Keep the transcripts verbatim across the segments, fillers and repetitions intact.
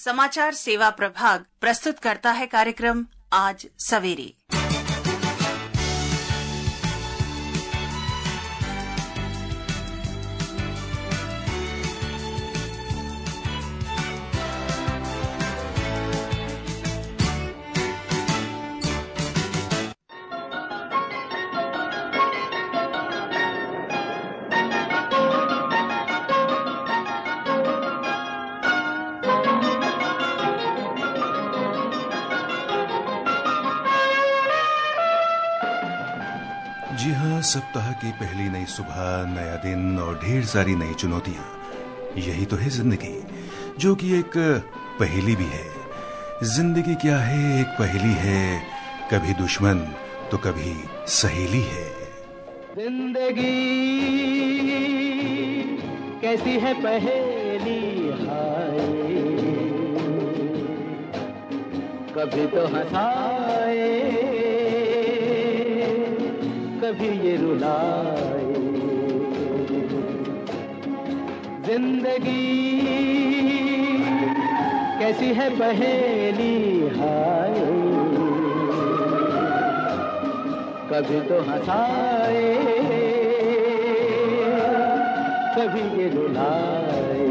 समाचार सेवा प्रभाग प्रस्तुत करता है कार्यक्रम आज सवेरे। जी हाँ, सप्ताह की पहली नई सुबह, नया दिन और ढेर सारी नई चुनौतियां, यही तो है जिंदगी, जो कि एक पहेली भी है। जिंदगी क्या है? एक पहेली है, कभी दुश्मन तो कभी सहेली है। जिंदगी कैसी है पहेली, हाय कभी तो हंसाए कभी ये रुलाए। जिंदगी कैसी है पहेली, हाय कभी तो हंसाए कभी ये रुलाए।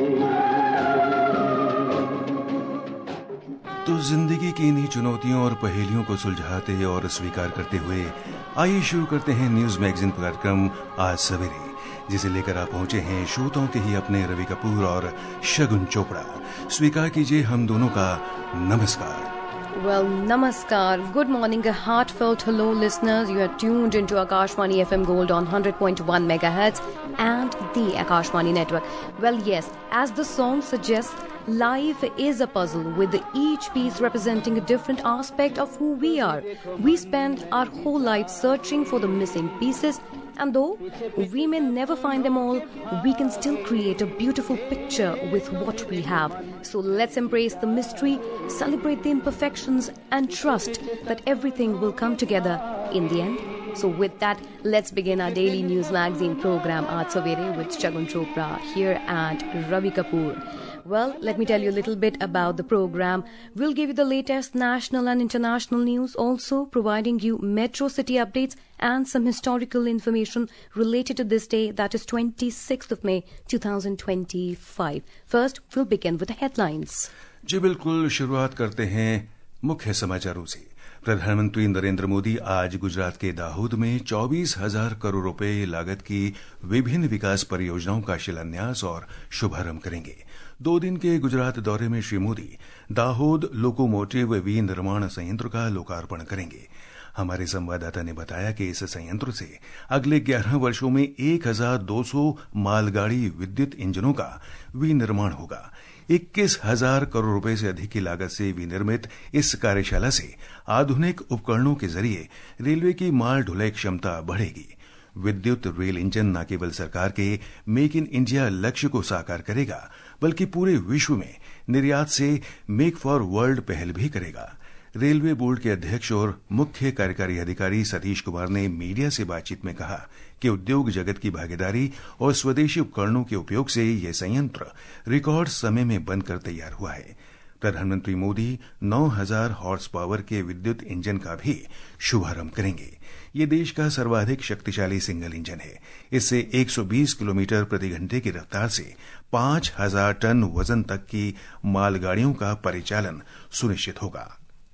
तो जिंदगी की इन्हीं चुनौतियों और पहेलियों को सुलझाते और स्वीकार करते हुए आइए शुरू करते हैं न्यूज मैगजीन कार्यक्रम आज सवेरे, जिसे लेकर आप पहुंचे हैं श्रोताओं के ही अपने रवि कपूर और शगुन चोपड़ा। स्वीकार कीजिए हम दोनों का नमस्कार। Well, namaskar. Good morning, a heartfelt hello, listeners. You are tuned into Akashvani F M Gold on one hundred point one megahertz and the Akashvani network. Well, yes, as the song suggests, life is a puzzle with each piece representing a different aspect of who we are. We spend our whole life searching for the missing pieces, and though we may never find them all, we can still create a beautiful picture with what we have. So let's embrace the mystery, celebrate the imperfections, and trust that everything will come together in the end. So with that, let's begin our daily news magazine program Aaj Savere with Shagun Chopra here and Ravi Kapoor. Well, let me tell you a little bit about the program. We'll give you the latest national and international news, also providing you metro city updates and some historical information related to this day, that is twenty-sixth of May twenty twenty-five. First, we'll begin with the headlines. जी बिल्कुल, शुरुआत करते हैं मुख्य समाचारों से। प्रधानमंत्री नरेंद्र मोदी आज गुजरात के दाहोद में चौबीस हजार करोड़ रुपए लागत की विभिन्न विकास परियोजनाओं का शिलान्यास और शुभारंभ करेंगे। दो दिन के गुजरात दौरे में श्री मोदी दाहोद लोकोमोटिव विनिर्माण संयंत्र का लोकार्पण करेंगे। हमारे संवाददाता ने बताया कि इस संयंत्र से अगले ग्यारह वर्षों में एक हजार दो सौ मालगाड़ी विद्युत इंजनों का विनिर्माण होगा। इक्कीस हजार करोड़ रुपए से अधिक की लागत से विनिर्मित इस कार्यशाला से आधुनिक उपकरणों के जरिए रेलवे की माल ढुलाई क्षमता बढ़ेगी। विद्युत रेल इंजन न केवल सरकार के मेक इन इंडिया लक्ष्य को साकार करेगा, बल्कि पूरे विश्व में निर्यात से मेक फॉर वर्ल्ड पहल भी करेगा। रेलवे बोर्ड के अध्यक्ष और मुख्य कार्यकारी अधिकारी सतीश कुमार ने मीडिया से बातचीत में कहा कि उद्योग जगत की भागीदारी और स्वदेशी उपकरणों के उपयोग से यह संयंत्र रिकॉर्ड समय में बनकर तैयार हुआ है। प्रधानमंत्री मोदी नौ हजार हॉर्स पावर के विद्युत इंजन का भी शुभारंभ करेंगे। ये देश का सर्वाधिक शक्तिशाली सिंगल इंजन है। इससे एक सौ बीस किलोमीटर प्रति घंटे की रफ्तार से पांच हजार टन वजन तक की मालगाड़ियों का परिचालन सुनिश्चित होगा।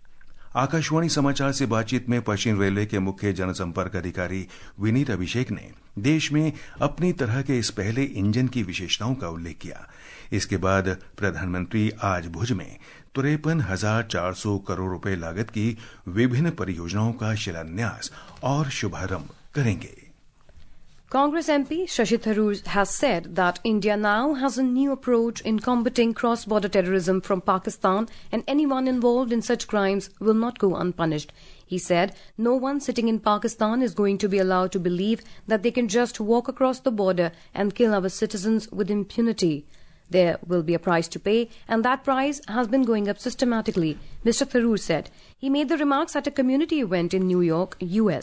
आकाशवाणी समाचार से बातचीत में पश्चिम रेलवे के मुख्य जनसंपर्क अधिकारी विनीत अभिषेक ने देश में अपनी तरह के इस पहले इंजन की विशेषताओं का उल्लेख किया। इसके बाद प्रधानमंत्री आज भुज में तिरपन हजार चार सौ करोड़ रुपए लागत की विभिन्न परियोजनाओं का शिलान्यास और शुभारंभ करेंगे। Congress M P Shashi Tharoor has said that India now has a new approach in combating cross-border terrorism from Pakistan, and anyone involved in such crimes will not go unpunished. He said no one sitting in Pakistan is going to be allowed to believe that they can just walk across the border and kill our citizens with impunity. There will be a price to pay, and that price has been going up systematically, Mister Tharoor said. He made the remarks at a community event in New York, U S.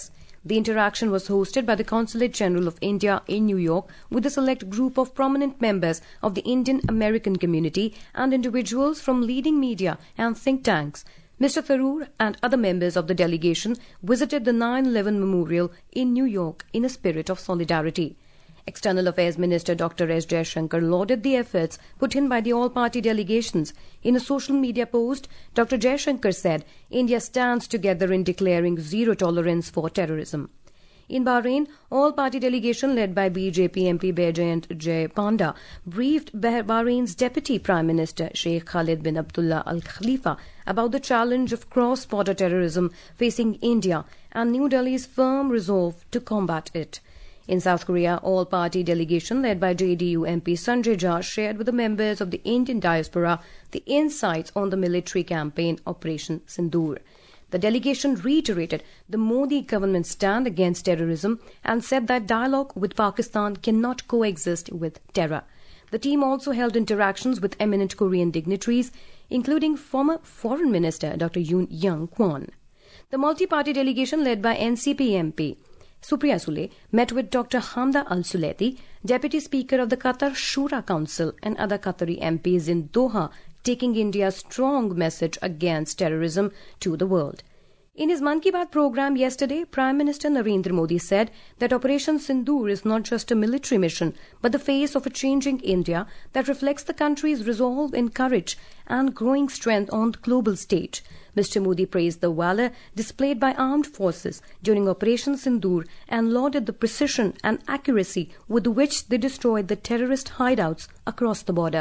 The interaction was hosted by the Consulate General of India in New York with a select group of prominent members of the Indian American community and individuals from leading media and think tanks. Mister Tharoor and other members of the delegation visited the nine eleven Memorial in New York in a spirit of solidarity. External Affairs Minister Doctor S. Jaishankar lauded the efforts put in by the all-party delegations. In a social media post, Doctor Jaishankar said, India stands together in declaring zero tolerance for terrorism. In Bahrain, all-party delegation led by B J P M P Baijayant Jay Panda briefed Bahrain's Deputy Prime Minister Sheikh Khalid bin Abdullah Al Khalifa about the challenge of cross-border terrorism facing India and New Delhi's firm resolve to combat it. In South Korea, all-party delegation led by J D U M P Sanjay Jha shared with the members of the Indian diaspora the insights on the military campaign Operation Sindoor. The delegation reiterated the Modi government's stand against terrorism and said that dialogue with Pakistan cannot coexist with terror. The team also held interactions with eminent Korean dignitaries, including former Foreign Minister Doctor Yoon Young Kwon. The multi-party delegation led by N C P M P Supriya Sule met with Doctor Hamda Al-Suleti, Deputy Speaker of the Qatar Shura Council, and other Qatari M Ps in Doha, taking India's strong message against terrorism to the world. In his Mann Ki Baat program yesterday, Prime Minister Narendra Modi said that Operation Sindoor is not just a military mission, but the face of a changing India that reflects the country's resolve and courage and growing strength on the global stage. Mister Modi praised the valor displayed by armed forces during Operation Sindoor and lauded the precision and accuracy with which they destroyed the terrorist hideouts across the border.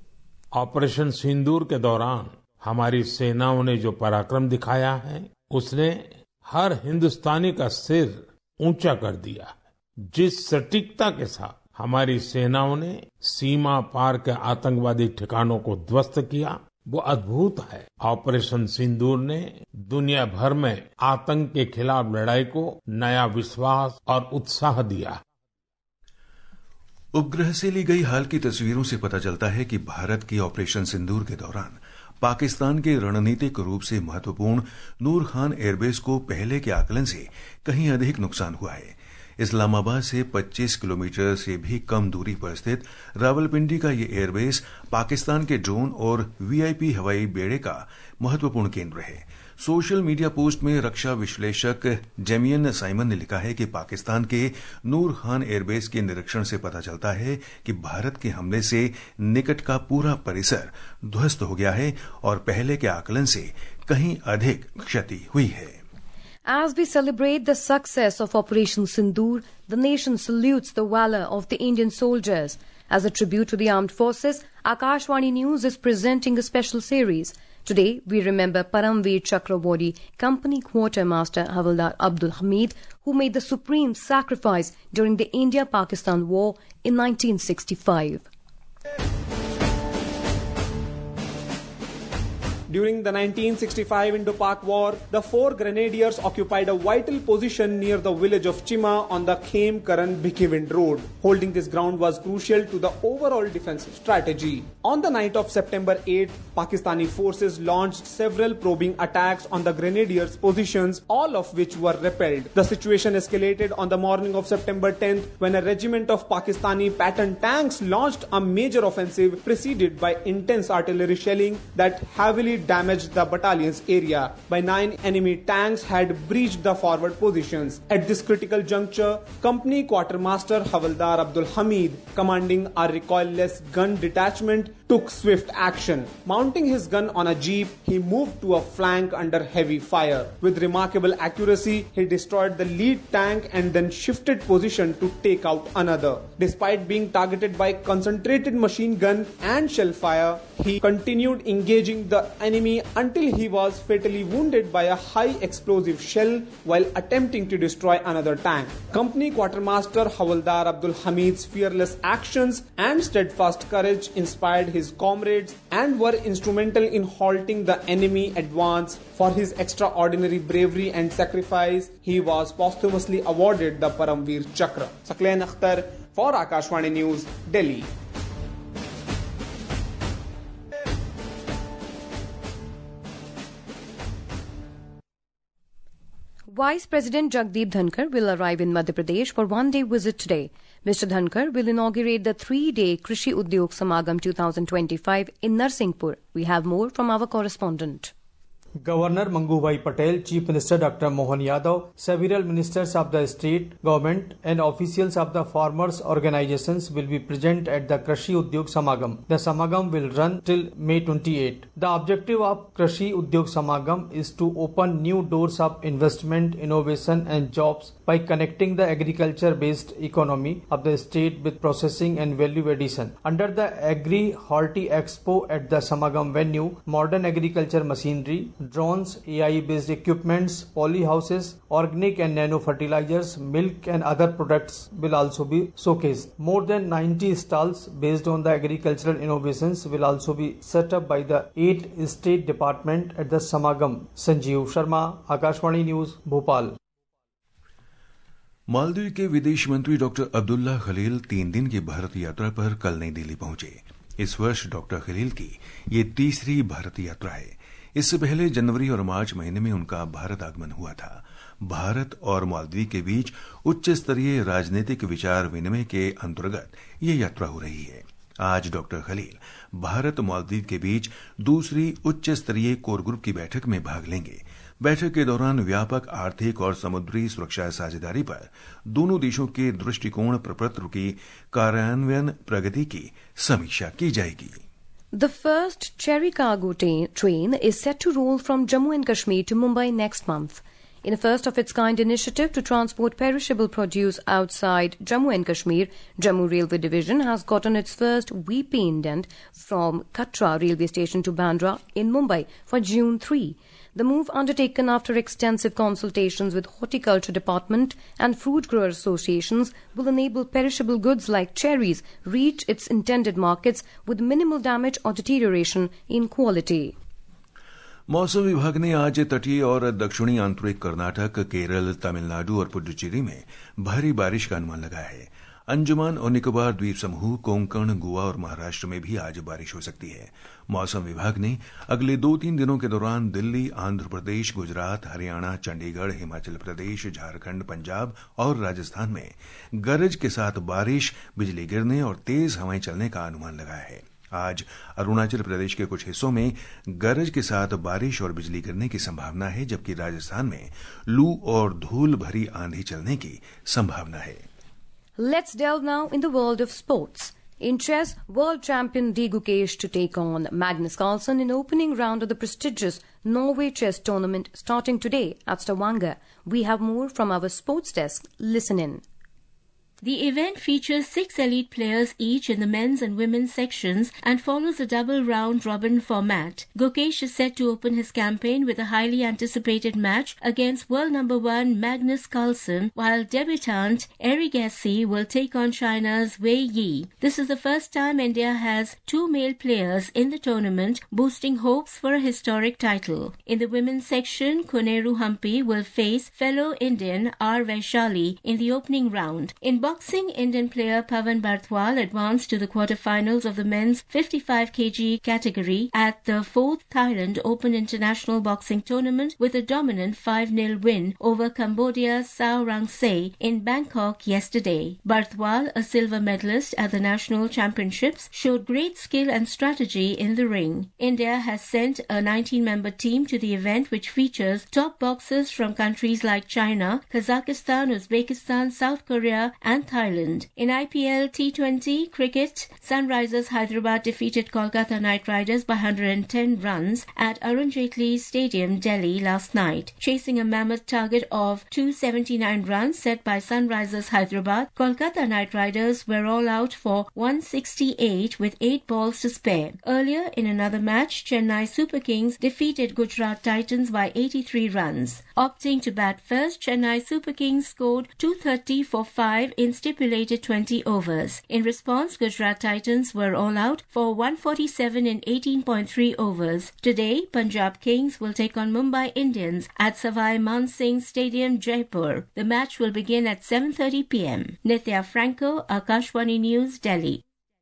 Operation Sindoor के दौरान हमारी सेनाओं ने जो पराक्रम दिखाया है उसने हर हिंदुस्तानी का सिर ऊंचा कर दिया है। जिस सटीकता के साथ हमारी सेनाओं ने सीमा पार के आतंकवादी ठिकानों को ध्वस्त किया वो अद्भुत है। ऑपरेशन सिंदूर ने दुनिया भर में आतंक के खिलाफ लड़ाई को नया विश्वास और उत्साह दिया। उपग्रह से ली गई हाल की तस्वीरों से पता चलता है कि भारत की ऑपरेशन सिंदूर के दौरान पाकिस्तान के रणनीतिक रूप से महत्वपूर्ण नूर खान एयरबेस को पहले के आकलन से कहीं अधिक नुकसान हुआ है। इस्लामाबाद से पच्चीस किलोमीटर से भी कम दूरी पर स्थित रावलपिंडी का ये एयरबेस पाकिस्तान के ड्रोन और वीआईपी हवाई बेड़े का महत्वपूर्ण केंद्र है। सोशल मीडिया पोस्ट में रक्षा विश्लेषक जेमियन साइमन ने लिखा है कि पाकिस्तान के नूर खान एयरबेस के निरीक्षण से पता चलता है कि भारत के हमले से निकट का पूरा परिसर ध्वस्त हो गया है और पहले के आकलन से कहीं अधिक क्षति हुई है। As we celebrate the success of Operation Sindoor, the nation salutes the valor of the Indian soldiers. As a tribute to the armed forces, Akashvani News is presenting a special series. Today, we remember Paramveer Chakra Company Quartermaster Havildar Abdul Hamid, who made the supreme sacrifice during the India-Pakistan War in nineteen sixty-five. During the nineteen sixty-five Indo-Pak War, the four grenadiers occupied a vital position near the village of Chima on the Khem-Karan-Bhikivind road. Holding this ground was crucial to the overall defensive strategy. On the night of September eighth, Pakistani forces launched several probing attacks on the grenadiers' positions, all of which were repelled. The situation escalated on the morning of September tenth when a regiment of Pakistani Patton tanks launched a major offensive preceded by intense artillery shelling that heavily damaged the battalion's area. By nine enemy tanks had breached the forward positions. At this critical juncture, Company Quartermaster Havildar Abdul Hamid, commanding a recoilless gun detachment, took swift action. Mounting his gun on a jeep, he moved to a flank under heavy fire. With remarkable accuracy, he destroyed the lead tank and then shifted position to take out another. Despite being targeted by concentrated machine gun and shell fire, he continued engaging the enemy until he was fatally wounded by a high explosive shell while attempting to destroy another tank. Company Quartermaster Havildar Abdul Hamid's fearless actions and steadfast courage inspired his comrades and were instrumental in halting the enemy advance. For his extraordinary bravery and sacrifice, he was posthumously awarded the Paramveer Chakra. Saqlain Akhtar for Akashvani News, Delhi. Vice President Jagdeep Dhankar will arrive in Madhya Pradesh for one-day visit today. Mister Dhankar will inaugurate the three-day Krishi Udyog Samagam twenty twenty-five in Narsinghpur. We have more from our correspondent. Governor Mangubhai Patel, Chief Minister Doctor Mohan Yadav, several ministers of the state government and officials of the farmers' organizations will be present at the Krishi Udyog Samagam. The Samagam will run till May twenty-eighth. The objective of Krishi Udyog Samagam is to open new doors of investment, innovation and jobs by connecting the agriculture-based economy of the state with processing and value addition. Under the Agri Horti Expo at the Samagam venue, modern agriculture machinery, drones, A I-based equipments, polyhouses, organic and nano fertilizers, milk and other products will also be showcased. More than ninety stalls based on the agricultural innovations will also be set up by the eight state department at the Samagam. Sanjeev Sharma, Akashvani News, Bhopal. Maldives के विदेश मंत्री doctor Abdullah Khalil तीन दिन की भारत यात्रा पर कल नई दिल्ली पहुंचे। इस वर्ष डॉक्टर खलील की ये तीसरी भारत यात्रा है। इससे पहले जनवरी और मार्च महीने में उनका भारत आगमन हुआ था। भारत और मालदीव के बीच उच्च स्तरीय राजनीतिक विचार विनिमय के अंतर्गत ये यात्रा हो रही है। आज डॉक्टर खलील भारत मालदीव के बीच दूसरी उच्च स्तरीय कोर ग्रुप की बैठक में भाग लेंगे। बैठक के दौरान व्यापक आर्थिक और समुद्री सुरक्षा साझेदारी पर दोनों देशों के दृष्टिकोण प्रपत्र की कार्यान्वयन प्रगति की समीक्षा की जाएगी। The first cherry cargo train is set to roll from Jammu and Kashmir to Mumbai next month. In a first-of-its-kind initiative to transport perishable produce outside Jammu and Kashmir, Jammu Railway Division has gotten its first V P indent from Katra railway station to Bandra in Mumbai for June third. The move, undertaken after extensive consultations with Horticulture Department and fruit grower associations, will enable perishable goods like cherries reach its intended markets with minimal damage or deterioration in quality. मौसम विभाग ने आज तटीय और दक्षिणी आंतरिक कर्नाटक, केरल, तमिलनाडु और पुडुचेरी में भारी बारिश का अनुमान लगाया है। अंडमान और निकोबार द्वीप समूह, कोंकण, गोवा और महाराष्ट्र में भी आज बारिश हो सकती है। मौसम विभाग ने अगले दो तीन दिनों के दौरान दिल्ली, आंध्र प्रदेश, गुजरात, हरियाणा, चंडीगढ़, हिमाचल प्रदेश, झारखंड, पंजाब और राजस्थान में गरज के साथ बारिश, बिजली गिरने और तेज हवाएं चलने का अनुमान लगाया है। आज अरुणाचल प्रदेश के कुछ हिस्सों में गरज के साथ बारिश और बिजली गिरने की संभावना है, जबकि राजस्थान में लू और धूल भरी आंधी चलने की संभावना है। Let's delve now in the world of sports. In chess, world champion D. Gukesh to take on Magnus Carlsen in opening round of the prestigious Norway chess tournament starting today at Stavanger. We have more from our sports desk. Listen in. The event features six elite players each in the men's and women's sections and follows a double round-robin format. Gukesh is set to open his campaign with a highly anticipated match against world number one Magnus Carlsen, while debutant Eric Gassi will take on China's Wei Yi. This is the first time India has two male players in the tournament, boosting hopes for a historic title. In the women's section, Koneru Hampi will face fellow Indian R. Vaishali in the opening round. In boxing, Indian player Pavan Barthwal advanced to the quarterfinals of the men's fifty-five kilogram category at the fourth Thailand Open International Boxing Tournament with a dominant five nil win over Cambodia's Sao Rang Se in Bangkok yesterday. Barthwal, a silver medalist at the national championships, showed great skill and strategy in the ring. India has sent a nineteen-member team to the event, which features top boxers from countries like China, Kazakhstan, Uzbekistan, South Korea and Thailand. In I P L T twenty cricket, Sunrisers Hyderabad defeated Kolkata Knight Riders by one hundred ten runs at Arun Jaitley Stadium, Delhi last night. Chasing a mammoth target of two hundred seventy-nine runs set by Sunrisers Hyderabad, Kolkata Knight Riders were all out for one hundred sixty-eight with eight balls to spare. Earlier in another match, Chennai Super Kings defeated Gujarat Titans by eighty-three runs. Opting to bat first, Chennai Super Kings scored two hundred thirty for five in stipulated twenty overs. In response, Gujarat Titans were all out for one hundred forty-seven in eighteen point three overs. Today, Punjab Kings will take on Mumbai Indians at Savai Man Singh Stadium, Jaipur. The match will begin at seven thirty p m Nitya Franco, Akashvani News, Delhi.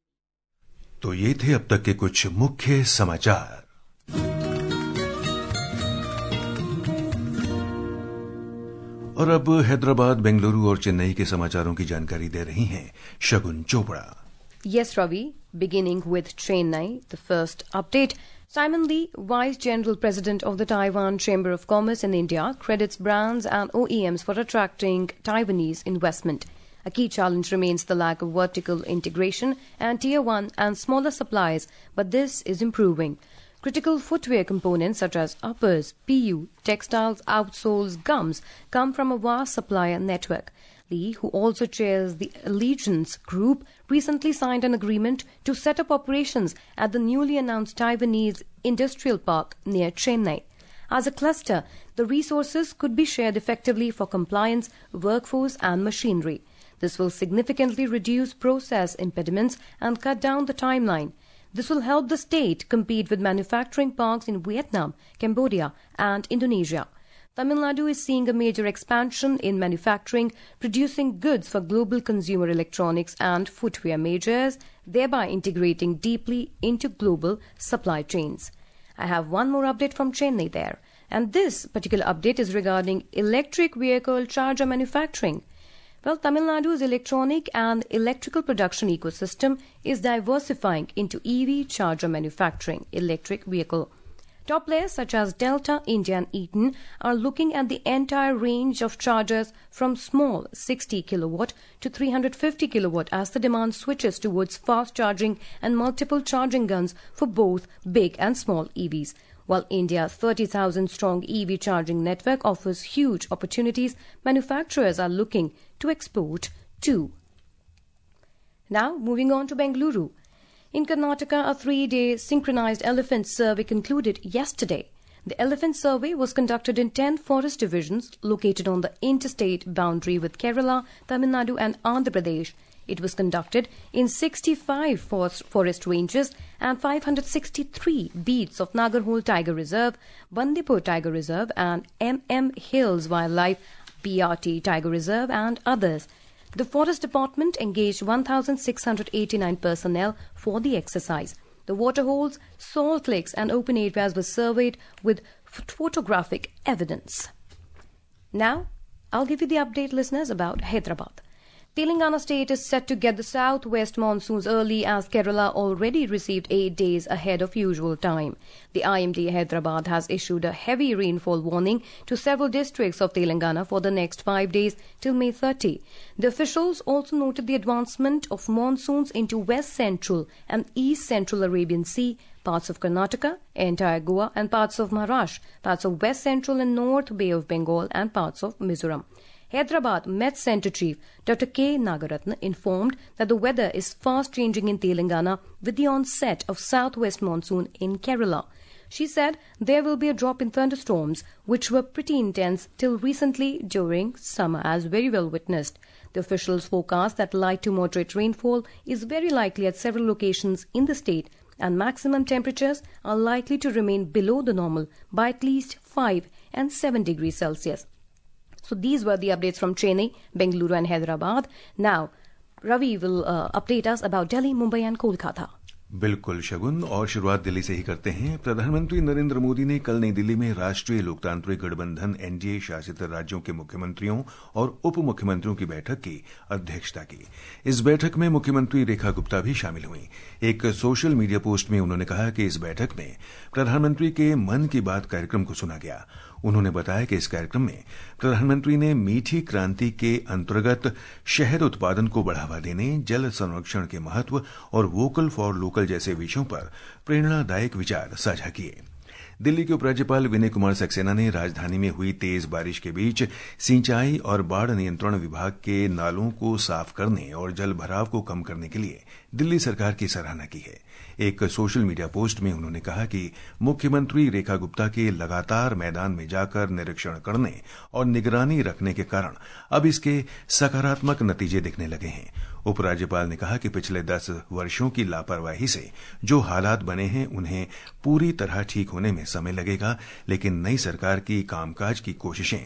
तो ये थे अब तक के कुछ मुख्य समाचार। और अब हैदराबाद, बेंगलुरु और चेन्नई के समाचारों की जानकारी दे रही हैं शगुन Chopra. Yes, Ravi. Beginning with Chennai, the first update. Simon Lee, Vice General President of the Taiwan Chamber of Commerce in India, credits brands and O E Ms for attracting Taiwanese investment. A key challenge remains the lack of vertical integration and tier one and smaller suppliers, but this is improving. Critical footwear components such as uppers, P U, textiles, outsoles, gums come from a vast supplier network. Lee, who also chairs the Allegiance Group, recently signed an agreement to set up operations at the newly announced Taiwanese Industrial Park near Chennai. As a cluster, the resources could be shared effectively for compliance, workforce and machinery. This will significantly reduce process impediments and cut down the timeline. This will help the state compete with manufacturing parks in Vietnam, Cambodia and Indonesia. Tamil Nadu is seeing a major expansion in manufacturing, producing goods for global consumer electronics and footwear majors, thereby integrating deeply into global supply chains. I have one more update from Chennai there, and this particular update is regarding electric vehicle charger manufacturing. Well, Tamil Nadu's electronic and electrical production ecosystem is diversifying into E V charger manufacturing, electric vehicle. Top players such as Delta, India and Eaton are looking at the entire range of chargers from small sixty kilowatt to three hundred fifty kilowatt as the demand switches towards fast charging and multiple charging guns for both big and small E Vs. While India's thirty thousand strong E V charging network offers huge opportunities, manufacturers are looking to export too. Now, moving on to Bengaluru. In Karnataka, a three-day synchronized elephant survey concluded yesterday. The elephant survey was conducted in ten forest divisions located on the interstate boundary with Kerala, Tamil Nadu and Andhra Pradesh. It was conducted in sixty-five forest ranges and five hundred sixty-three beats of Nagarhole Tiger Reserve, Bandipur Tiger Reserve and M M Hills Wildlife, P R T Tiger Reserve and others. The Forest Department engaged one thousand six hundred eighty-nine personnel for the exercise. The waterholes, salt licks and open areas were surveyed with photographic evidence. Now, I'll give you the update, listeners, about Hyderabad. Telangana state is set to get the southwest monsoons early as Kerala already received eight days ahead of usual time. The I M D Hyderabad has issued a heavy rainfall warning to several districts of Telangana for the next five days till May thirtieth. The officials also noted the advancement of monsoons into west central and east central Arabian Sea, parts of Karnataka, entire Goa and parts of Maharashtra, parts of west central and north Bay of Bengal and parts of Mizoram. Hyderabad Met Center Chief Doctor K. Nagaratna informed that the weather is fast changing in Telangana with the onset of southwest monsoon in Kerala. She said there will be a drop in thunderstorms, which were pretty intense till recently during summer, as very well witnessed. The officials forecast that light to moderate rainfall is very likely at several locations in the state, and maximum temperatures are likely to remain below the normal by at least five and seven degrees Celsius. So these were the updates from Chennai, Bengaluru and Hyderabad. Now, Ravi will uh, update us about Delhi, Mumbai and Kolkata. बिल्कुल शगुन, और शुरुआत दिल्ली से ही करते हैं। प्रधानमंत्री नरेंद्र मोदी ने कल नई दिल्ली में राष्ट्रीय लोकतांत्रिक गठबंधन एनडीए शासित राज्यों के मुख्यमंत्रियों और उप मुख्यमंत्रियों की बैठक की अध्यक्षता की। इस बैठक में मुख्यमंत्री रेखा गुप्ता भी शामिल हुई। एक सोशल मीडिया पोस्ट में उन्होंने कहा कि इस बैठक में प्रधानमंत्री के मन की बात कार्यक्रम को सुना गया। उन्होंने बताया कि इस कार्यक्रम में प्रधानमंत्री ने मीठी क्रांति के अंतर्गत शहद उत्पादन को बढ़ावा देने, जल संरक्षण के महत्व और वोकल फॉर लोकल जैसे विषयों पर प्रेरणादायक विचार साझा किए। दिल्ली के उपराज्यपाल विनय कुमार सक्सेना ने राजधानी में हुई तेज बारिश के बीच सिंचाई और बाढ़ नियंत्रण विभाग के नालों को साफ करने और जल भराव को कम करने के लिए दिल्ली सरकार की सराहना की है। एक सोशल मीडिया पोस्ट में उन्होंने कहा कि मुख्यमंत्री रेखा गुप्ता के लगातार मैदान में जाकर निरीक्षण करने और निगरानी रखने के कारण अब इसके सकारात्मक नतीजे दिखने लगे हैं। उपराज्यपाल ने कहा कि पिछले दस वर्षों की लापरवाही से जो हालात बने हैं उन्हें पूरी तरह ठीक होने में समय लगेगा, लेकिन नई सरकार की कामकाज की कोशिशें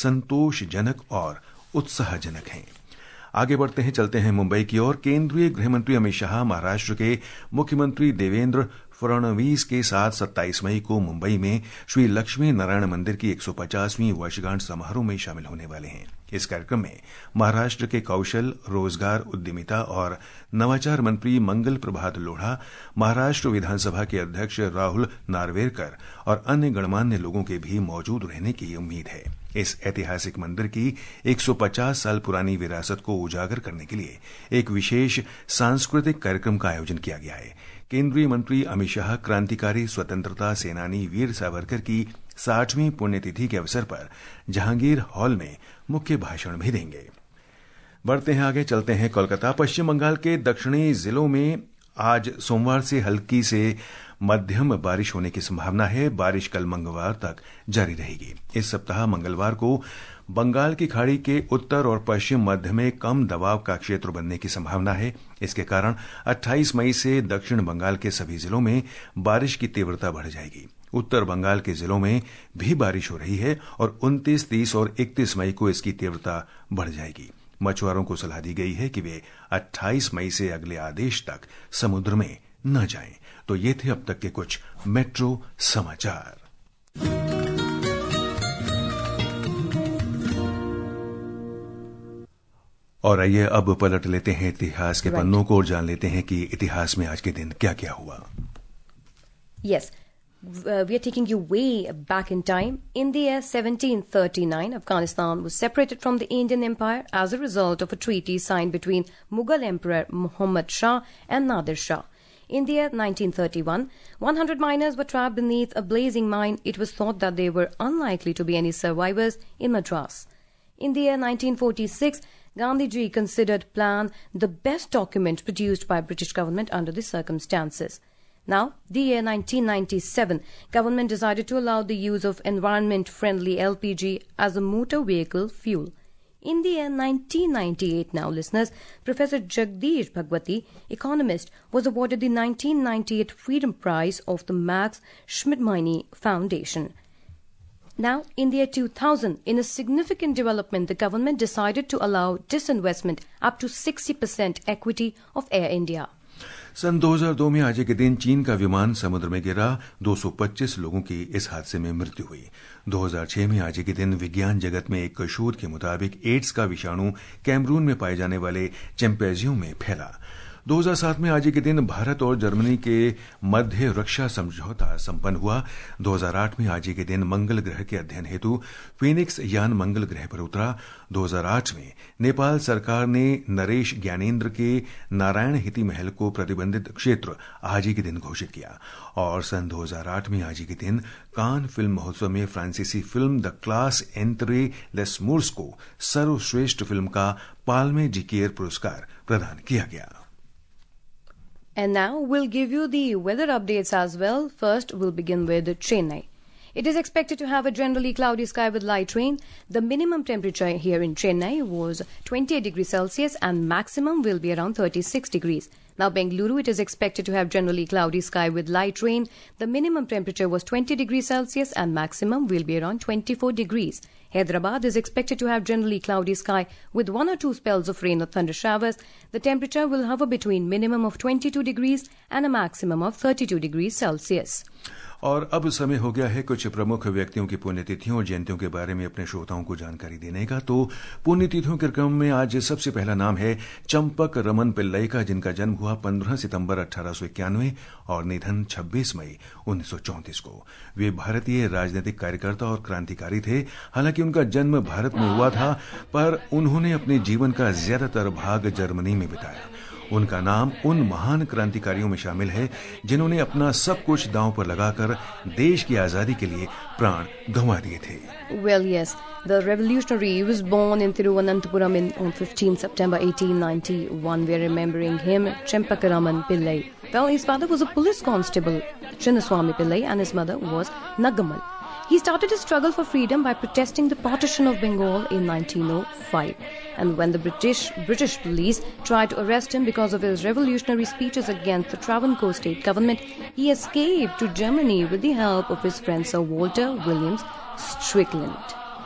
संतोषजनक और उत्साहजनक हैं। आगे बढ़ते हैं, चलते हैं मुंबई की ओर। केंद्रीय गृहमंत्री अमित शाह महाराष्ट्र के मुख्यमंत्री देवेंद्र फडणवीस के साथ सत्ताईस मई को मुंबई में श्री लक्ष्मी नारायण मंदिर की एक सौ पचासवीं वर्षगांठ समारोह में शामिल होने वाले हैं। इस कार्यक्रम में महाराष्ट्र के कौशल, रोजगार, उद्यमिता और नवाचार मंत्री मंगल प्रभात लोढ़ा, महाराष्ट्र विधानसभा के अध्यक्ष राहुल नार्वेकर और अन्य गणमान्य लोगों के भी मौजूद रहने की उम्मीद है। इस ऐतिहासिक मंदिर की एक सौ पचास साल पुरानी विरासत को उजागर करने के लिए एक विशेष सांस्कृतिक कार्यक्रम का आयोजन किया गया है। केंद्रीय मंत्री अमित शाह क्रांतिकारी स्वतंत्रता सेनानी वीर सावरकर की साठवीं पुण्यतिथि के अवसर पर जहांगीर हॉल में मुख्य भाषण भी देंगे। बढ़ते हैं आगे, चलते हैं कोलकाता। पश्चिम बंगाल के दक्षिणी जिलों में आज सोमवार से हल्की से मध्यम बारिश होने की संभावना है। बारिश कल मंगलवार तक जारी रहेगी। इस सप्ताह मंगलवार को बंगाल की खाड़ी के उत्तर और पश्चिम मध्य में कम दबाव का क्षेत्र बनने की संभावना है। इसके कारण अट्ठाईस मई से दक्षिण बंगाल के सभी जिलों में बारिश की तीव्रता बढ़ जाएगी। उत्तर बंगाल के जिलों में भी बारिश हो रही है और उनतीस, तीस और इकतीस मई को इसकी तीव्रता बढ़ जाएगी। मछुआरों को सलाह दी गई है कि वे अट्ठाईस मई से अगले आदेश तक समुद्र में न जाएं। तो ये थे अब तक के कुछ मेट्रो समाचार। और आइए अब पलट लेते हैं इतिहास के पन्नों को और जान लेते हैं कि इतिहास में आज के दिन क्या क्या हुआ। Yes. Uh, we are taking you way back in time. In the year seventeen thirty-nine, Afghanistan was separated from the Indian Empire as a result of a treaty signed between Mughal Emperor Muhammad Shah and Nadir Shah. In the year nineteen thirty-one, one hundred miners were trapped beneath a blazing mine. It was thought that there were unlikely to be any survivors in Madras. In the year nineteen forty-six, Gandhiji considered Plan the best document produced by British government under the circumstances. Now, the year nineteen ninety-seven, government decided to allow the use of environment-friendly L P G as a motor vehicle fuel. In the year nineteen ninety-eight now, listeners, Professor Jagdish Bhagwati, economist, was awarded the nineteen ninety-eight Freedom Prize of the Max Schmidtmeiny Foundation. Now, in the year two thousand, in a significant development, the government decided to allow disinvestment up to sixty percent equity of Air India. सन दो हज़ार दो में आज के दिन चीन का विमान समुद्र में गिरा। दो सौ पच्चीस लोगों की इस हादसे में मृत्यु हुई। दो हज़ार छह में आज के दिन विज्ञान जगत में एक शोध के मुताबिक एड्स का विषाणु कैमरून में पाए जाने वाले चिंपैंजियों में फैला। दो हज़ार सात में आज के दिन भारत और जर्मनी के मध्य रक्षा समझौता संपन्न हुआ। दो हज़ार आठ में आज के दिन मंगल ग्रह के अध्ययन हेतु फीनिक्स यान मंगल ग्रह पर उतरा। दो हज़ार आठ में नेपाल सरकार ने नरेश ज्ञानेन्द्र के नारायण हिती महल को प्रतिबंधित क्षेत्र आज के दिन घोषित किया। और सन दो हज़ार आठ में आज के दिन कान फिल्म महोत्सव में फ्रांसीसी फिल्म द क्लास एंट्रे लेस मूर्स को सर्वश्रेष्ठ फिल्म का पाल्मे डिकियर पुरस्कार प्रदान किया गया। And now we'll give you the weather updates as well. First, we'll begin with Chennai. It is expected to have a generally cloudy sky with light rain. The minimum temperature here in Chennai was twenty-eight degrees Celsius and maximum will be around thirty-six degrees. Now, Bengaluru, it is expected to have generally cloudy sky with light rain. The minimum temperature was twenty degrees Celsius and maximum will be around twenty-four degrees. Hyderabad is expected to have generally cloudy sky with one or two spells of rain or thunder showers. The temperature will hover between minimum of twenty-two degrees and a maximum of thirty-two degrees Celsius. और अब समय हो गया है कुछ प्रमुख व्यक्तियों की पुण्यतिथियों और जयंतियों के बारे में अपने श्रोताओं को जानकारी देने का। तो पुण्यतिथियों के क्रम में आज सबसे पहला नाम है चंपक रमन पिल्लई का, जिनका जन्म हुआ पंद्रह सितंबर अठारह सौ इक्यानवे और निधन छब्बीस मई उन्नीस सौ चौंतीस को। वे भारतीय राजनीतिक कार्यकर्ता और क्रांतिकारी थे। हालांकि उनका जन्म भारत में हुआ था, पर उन्होंने अपने जीवन का ज्यादातर भाग जर्मनी में बिताया। उनका नाम उन महान क्रांतिकारियों में शामिल है जिन्होंने अपना सब कुछ दांव पर लगाकर देश की आजादी के लिए प्राण गंवा दिए थे। Well, yes, the revolutionary was born in Thiruvananthapuram in, on fifteenth September eighteen ninety-one. We are remembering him, Chempakaraman Pillai. Well, his father was a police constable, Chinnaswamy Pillai, and his mother was Nagamal. He started his struggle for freedom by protesting the partition of Bengal in nineteen oh five. And when the British British police tried to arrest him because of his revolutionary speeches against the Travancore state government, he escaped to Germany with the help of his friend Sir Walter Williams Strickland.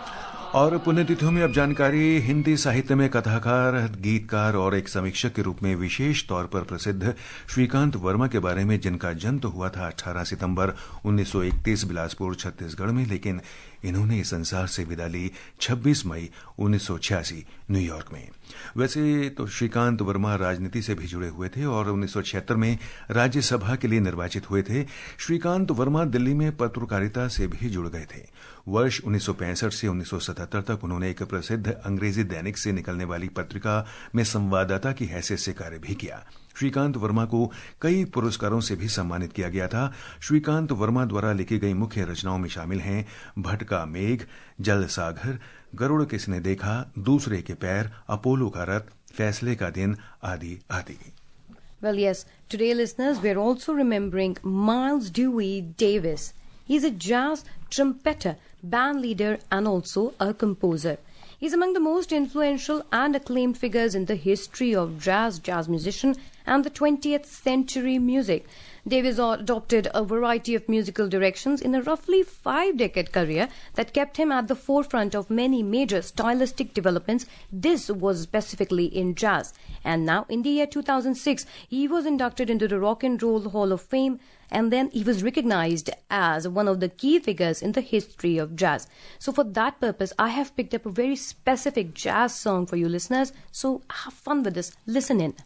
और पुण्यतिथियों में अब जानकारी। हिंदी साहित्य में कथाकार, गीतकार और एक समीक्षक के रूप में विशेष तौर पर प्रसिद्ध श्रीकांत वर्मा के बारे में, जिनका जन्म तो हुआ था अठारह सितंबर उन्नीस सौ इकतीस बिलासपुर छत्तीसगढ़ में, लेकिन इन्होंने इस संसार से विदा ली छब्बीस मई उन्नीस सौ छियासी न्यूयॉर्क में। वैसे तो श्रीकांत वर्मा राजनीति से भी जुड़े हुए थे और उन्नीस सौ छिहत्तर में राज्यसभा के लिए निर्वाचित हुए थे। श्रीकांत वर्मा दिल्ली में पत्रकारिता से भी जुड़ गए थे। वर्ष उन्नीस सौ पैंसठ से उन्नीस सौ सतहत्तर तक उन्होंने एक प्रसिद्ध अंग्रेजी दैनिक से निकलने वाली पत्रिका में संवाददाता की हैसियत से कार्य भी किया। श्रीकांत वर्मा को कई पुरस्कारों से भी सम्मानित किया गया था। श्रीकांत वर्मा द्वारा लिखी गई मुख्य रचनाओं में शामिल हैं भटका मेघ, जल सागर, गरुड़ किसने देखा, दूसरे के पैर, अपोलो का रथ, फैसले का दिन आदि आदि। Well, yes, today, listeners, we're also remembering Miles Dewey Davis. He's a jazz trumpeter, band leader, and also a composer. He's among the most influential and acclaimed figures in the history of jazz, jazz musician, and the twentieth century music. Davis adopted a variety of musical directions in a roughly five-decade career that kept him at the forefront of many major stylistic developments. This was specifically in jazz. And now, in the year two thousand six, he was inducted into the Rock and Roll Hall of Fame, and then he was recognized as one of the key figures in the history of jazz. So for that purpose, I have picked up a very specific jazz song for you listeners. So have fun with this. Listen in.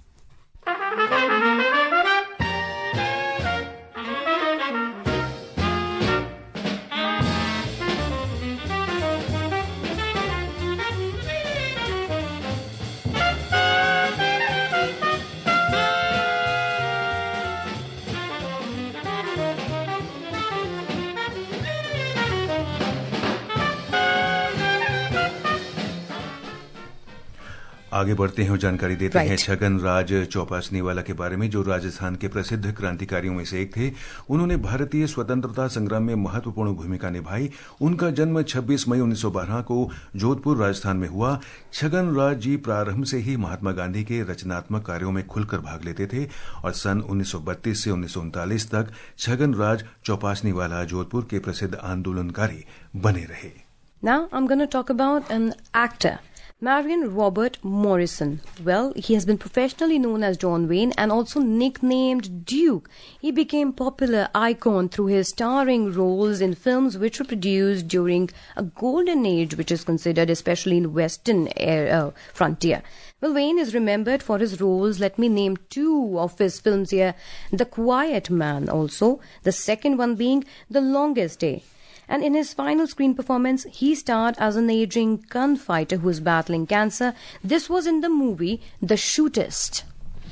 आगे बढ़ते हैं और जानकारी देते right. हैं छगन राज चौपासनीवाला के बारे में, जो राजस्थान के प्रसिद्ध क्रांतिकारियों में से एक थे। उन्होंने भारतीय स्वतंत्रता संग्राम में महत्वपूर्ण भूमिका निभाई। उनका जन्म छब्बीस मई उन्नीस सौ बारह को जोधपुर राजस्थान में हुआ। छगन राज जी प्रारंभ से ही महात्मा गांधी के रचनात्मक कार्यों में खुलकर भाग लेते थे और सन उन्नीस सौ बत्तीस से उन्नीस सौ उनतालीस तक छगन राज चौपासनीवाला जोधपुर के प्रसिद्ध आंदोलनकारी बने रहे। Now I'm going to talk about an actor. Marion Robert Morrison. Well, he has been professionally known as John Wayne and also nicknamed Duke. He became popular icon through his starring roles in films which were produced during a golden age, which is considered especially in Western uh, frontier. Well, Wayne is remembered for his roles. Let me name two of his films here. The Quiet Man also. The second one being The Longest Day. And in his final screen performance, he starred as an aging gunfighter who is battling cancer. This was in the movie The Shootist.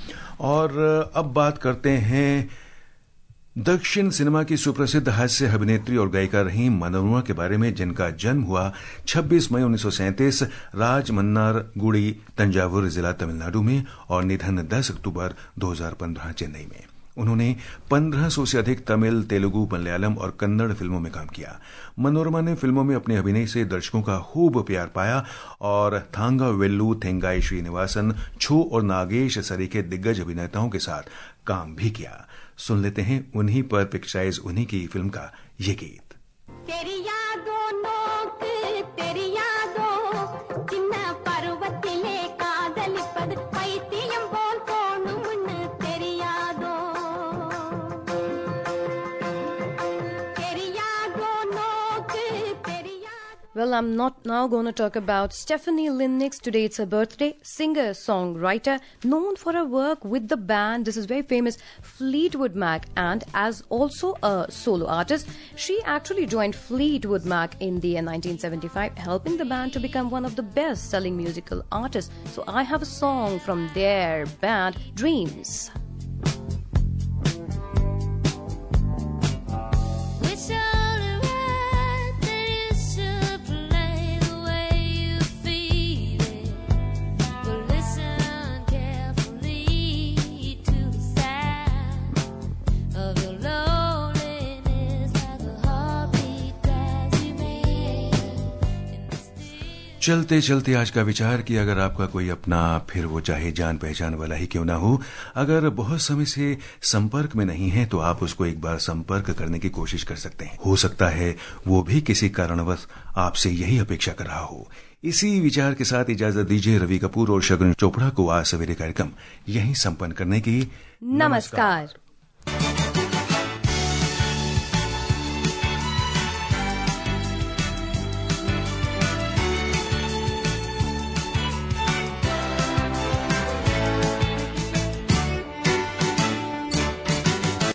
और अब बात करते हैं दक्षिण cinema की सुप्रसिद्ध हास्य अभिनेत्री और गायिका रही मनोरमा के बारे में, जिनका जन्म हुआ छब्बीस मई उन्नीस सौ सैंतीस राजमन्नारगुड़ी, तंजावुर जिला, तमिलनाडु में, और निधन दस अक्टूबर दो हज़ार पंद्रह चेन्नई में। उन्होंने पंद्रह सौ से अधिक तमिल, तेलुगु, मलयालम और कन्नड़ फिल्मों में काम किया। मनोरमा ने फिल्मों में अपने अभिनय से दर्शकों का खूब प्यार पाया और थांगा वेल्लू, थेंगाई श्रीनिवासन, छो और नागेश सरीखे दिग्गज अभिनेताओं के साथ काम भी किया। सुन लेते हैं उन्हीं पर पिक्चराइज उन्हीं की फिल्म का ये गीत। तेरी यादों नोक तेरी यादों चिन्ना पर्वतिले कादल पद पैतियम बोल कोनु मुन तेरी यादों तेरी यादों नोक तेरी यादों। Well, I'm not now going to talk about Stephanie Linux. Today it's her birthday. Singer, songwriter, known for her work with the band, this is very famous, Fleetwood Mac, and as also a solo artist. She actually joined Fleetwood Mac in the year nineteen seventy-five, helping the band to become one of the best-selling musical artists. So I have a song from their band, Dreams. चलते चलते आज का विचार कि अगर आपका कोई अपना, फिर वो चाहे जान पहचान वाला ही क्यों ना हो, अगर बहुत समय से संपर्क में नहीं है तो आप उसको एक बार संपर्क करने की कोशिश कर सकते हैं। हो सकता है वो भी किसी कारणवश आपसे यही अपेक्षा कर रहा हो। इसी विचार के साथ इजाजत दीजिए रवि कपूर और शगुन चोपड़ा को आज सवेरे कार्यक्रम यहीं संपन्न करने की। नमस्कार।